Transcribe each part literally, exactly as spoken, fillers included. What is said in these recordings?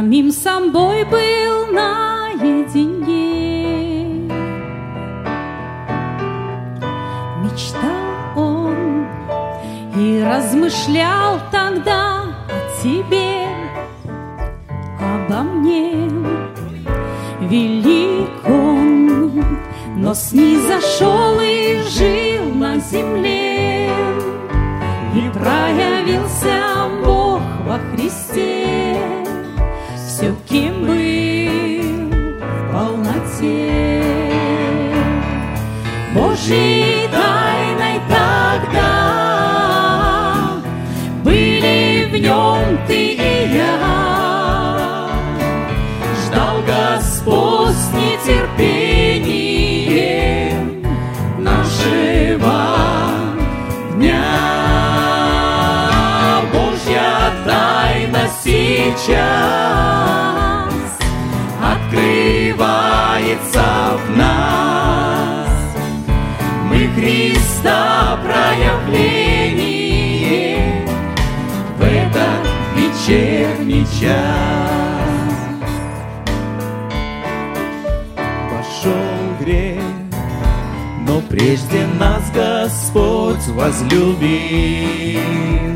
самим собой был наедине. Мечтал он и размышлял тогда о тебе, обо мне. Велик он, но снизошел и жил на земле, и проявился Бог во Христе, все, кем был в полноте. Божьей тайной тогда были в нем ты и я. Ждал Господь с нетерпением нашего дня. Божья тайна сейчас открывается в нас. Мы Христа проявление в этот вечерний час. Пошел грех, но прежде нас Господь возлюбил.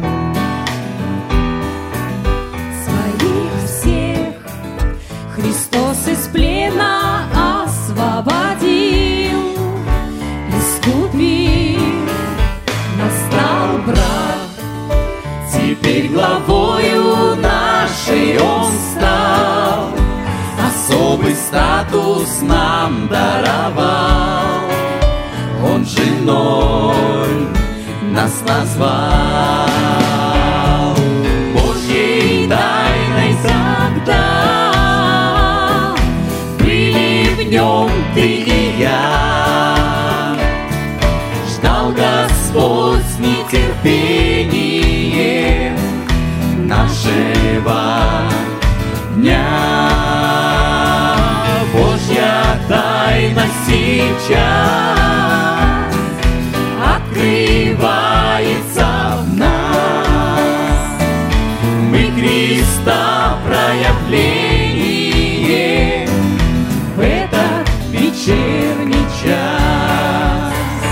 Своих всех Христос из плена освободил, искупил. Настал брак, теперь главою нашей Он стал, особый статус нам даровал. Он женой нас назвал. Божьей тайной тогда были в нем ты и я. Ждал Господь с нетерпением нашего дня. Божья тайна сейчас открывается в нас. Мы Христа проявление в этот вечерний час.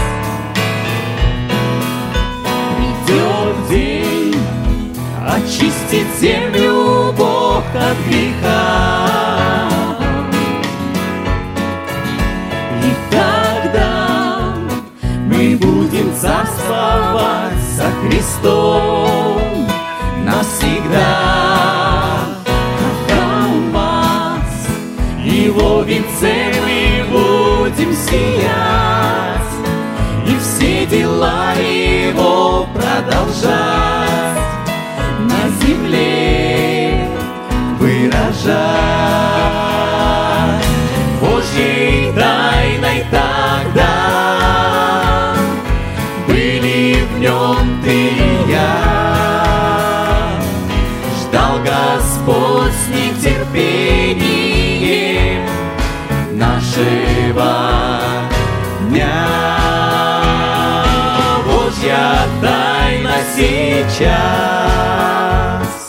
Придет день, очистит землю Бог от греха. И тогда мы будем царствовать со Христом навсегда. Как алмаз, Его венце мы будем сиять, и все дела Его продолжать, на земле выражать. Божьей тайной тогда были в нем ты и я. Ждал Господь с нетерпением нашего дня. Божья тайна сейчас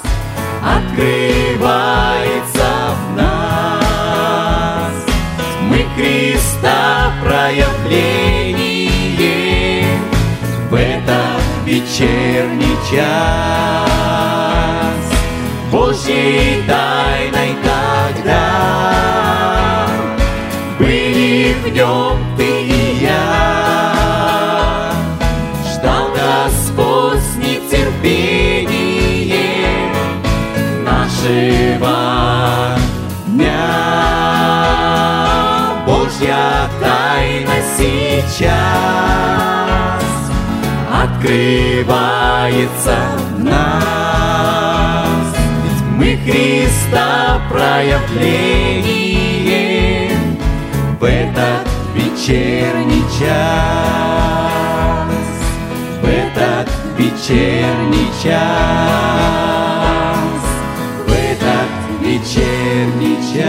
открывается в нас. Мы Христа проявление в этот вечерний час. Божьей тайной тогда были в нем ты и я. Ждал Господь с нетерпением нашего дня. Божья тайна сейчас открывается в нас. Ведь мы Христа проявление в этот вечерний час. В этот вечерний час. В этот вечерний час.